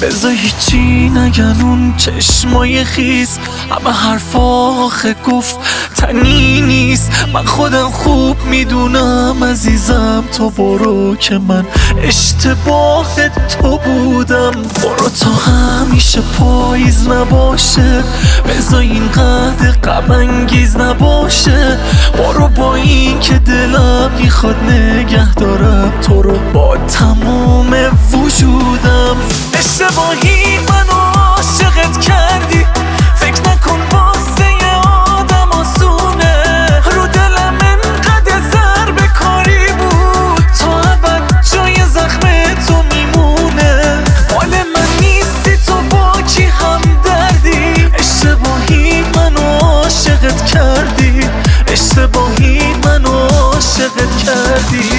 بذار هیچی نگن اون چشمای خیس، همه حرفا آخه گفت تنی نیست. من خودم خوب میدونم عزیزم، تو برو که من اشتباه تو بودم. برو تا همیشه پاییز نباشه، بذار اینقدر غم انگیز نباشه. برو با این که دلم میخواد نگه دارم تو رو با تمام وجودم. اشتباهی منو عاشقت کردی، فکر نکن واسه یه آدم آسونه. رو دلم انقدر ضربه کاری بود، تا ابد جای زخم تو میمونه. مال من نیستی تو با کی همدردی، اشتباهی منو عاشقت کردی، اشتباهی منو عاشقت کردی.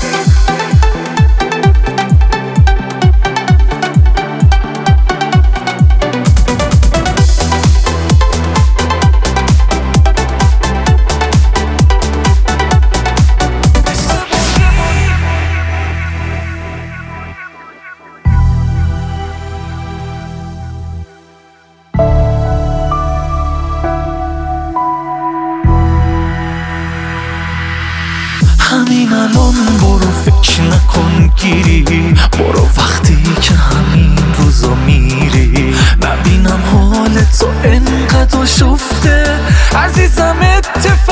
همین الان برو فکر نکن گیری، برو وقتی که همین روزا میری. نبینم حال تو انقدر شفته عزیزم، اتفاق